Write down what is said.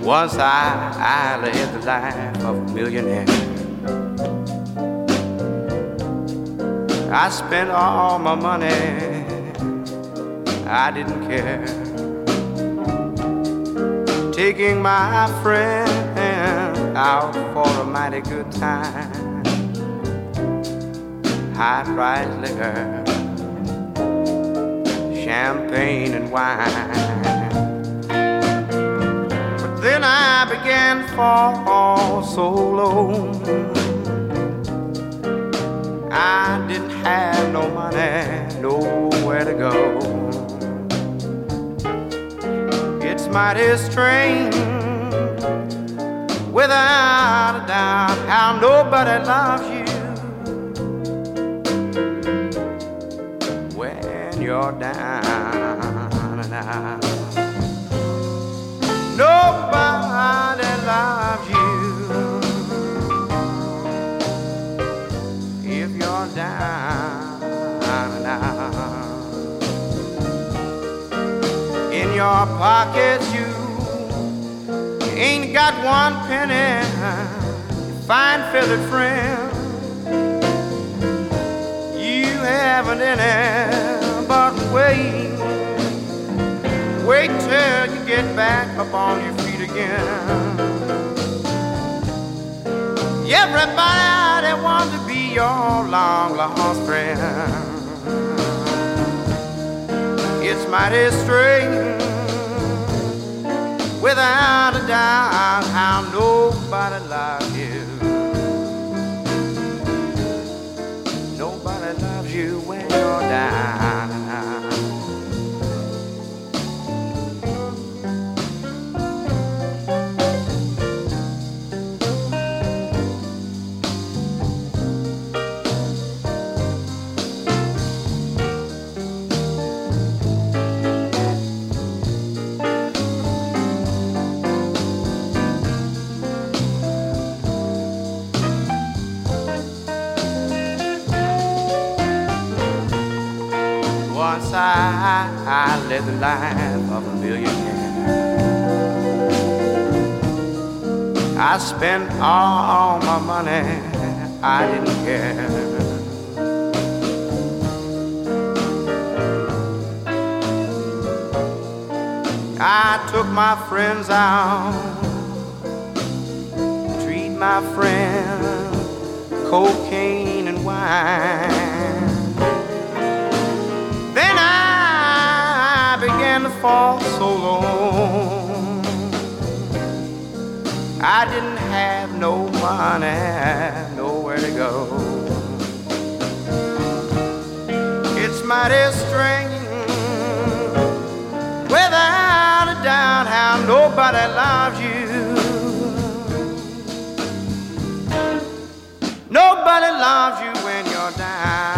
Once I led the life of a millionaire. I spent all my money, I didn't care. Taking my friend out for a mighty good time. High-priced liquor, champagne and wine. But then I began to fall so low. I didn't have no money, nowhere to go. It's mighty strange, without a doubt, how nobody loves you when you're down and out. Nobody loves you if you're down and out. In your pockets you ain't got one penny. Fine feathered friend, you haven't any, but wait till you get back up on your feet again. Everybody wants to be your long lost friend. It's mighty strange, without a doubt, how nobody loves you. Nobody loves you when you're down and out. Once I led the life of a millionaire. I spent all my money, I didn't care. I took my friends out, treat my friends cocaine and wine. Then I began to fall so low. I didn't have no money, nowhere to go. It's mighty strange, without a doubt, how nobody loves you. Nobody loves you when you're down.